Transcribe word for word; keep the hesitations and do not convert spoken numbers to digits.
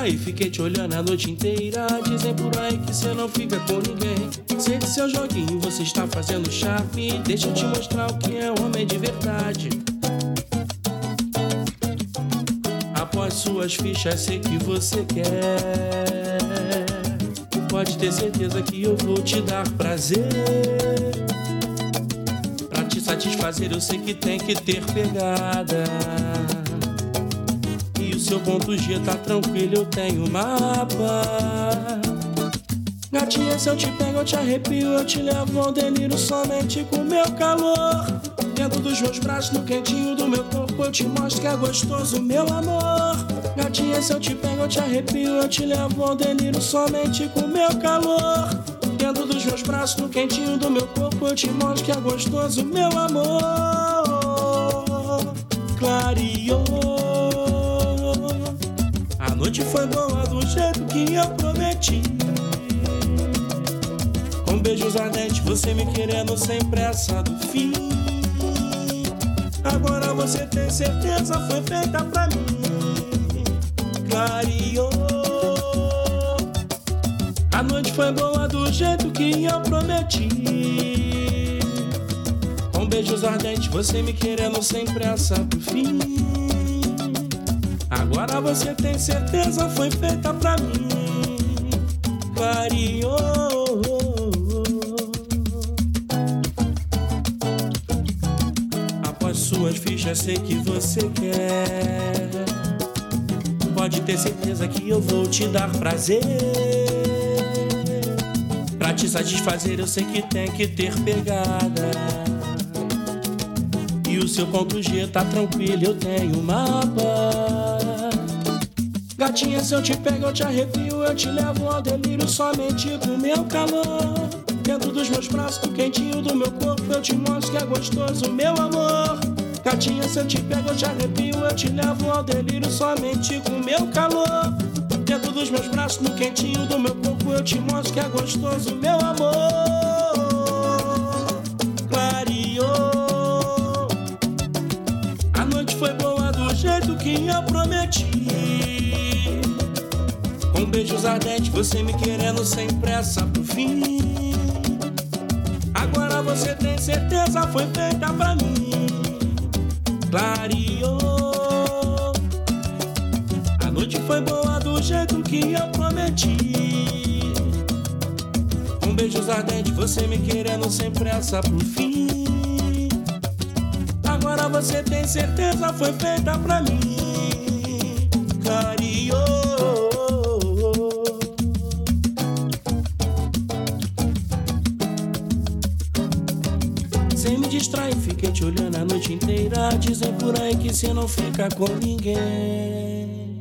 distrair, fiquei te olhando a noite inteira. Dizem por aí que cê não fica com ninguém. Sei que seu joguinho você está fazendo charme. Deixa eu te mostrar o que é um homem de verdade. Após suas fichas sei que você quer. Pode ter certeza que eu vou te dar prazer. Pra te satisfazer eu sei que tem que ter pegada. E o seu ponto G tá tranquilo, eu tenho mapa. Gatinha, se eu te pego eu te arrepio, eu te levo ao delírio somente com meu calor. Dentro dos meus braços, no quentinho do meu corpo, eu te mostro que é gostoso, meu amor. Gatinha, se eu te pego eu te arrepio, eu te levo ao delírio somente com meu calor. Dentro dos meus braços, no quentinho do meu corpo, eu te mostro que é gostoso, meu amor. Clareou. A noite foi boa do jeito que eu prometi. Com beijos ardentes, você me querendo sem pressa do fim. Agora você tem certeza, foi feita pra mim. Clareou. A noite foi boa do jeito que eu prometi. Com beijos ardentes, você me querendo sem pressa pro fim. Agora você tem certeza, foi feita pra mim. Clareou. Após suas fichas sei que você quer. Pode ter certeza que eu vou te dar prazer. Pra te satisfazer eu sei que tem que ter pegada. E o seu ponto G tá tranquilo, eu tenho mapa. Gatinha, se eu te pego eu te arrepio, eu te levo ao delírio somente com meu calor. Dentro dos meus braços, no quentinho do meu corpo, eu te mostro que é gostoso, meu amor. Gatinha, se eu te pego eu te arrepio, eu te levo ao delírio somente com meu calor. Dentro dos meus braços, no quentinho do meu corpo, eu te mostro que é gostoso, meu amor. Clareou. A noite foi boa do jeito que eu prometi. Com beijos ardentes, você me querendo sem pressa pro fim. Agora você tem certeza, foi feita pra mim. Clareou. A noite foi boa do jeito que eu prometi. Com beijos ardentes, você me querendo sem pressa pro fim. Agora você tem certeza, foi feita pra mim. Clareou. Sem me distrair, fiquei te olhando a noite inteira. Dizem por aí que cê não fica com ninguém.